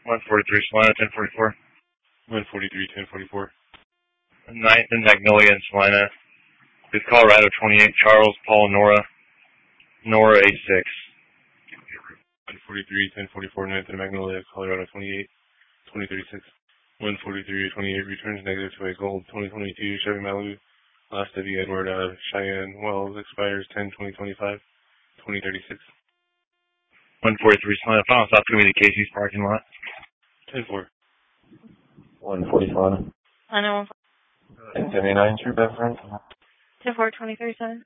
143 Salina, 1044. 143, 1044. 9th and Magnolia in Salina. With Colorado 28, Charles, Paul, Nora 86. 143, 1044, 9th and Magnolia, Colorado 28, 2036. 143, 28 returns negative to a gold 2022 Chevy Malibu. Last W. Edward out of Cheyenne Wells expires 10/2025, 2036. 143 Salina, final stop's going to be the Casey's parking lot. 10-4. 145. I know. 1079, true back front. 10-4, 2037.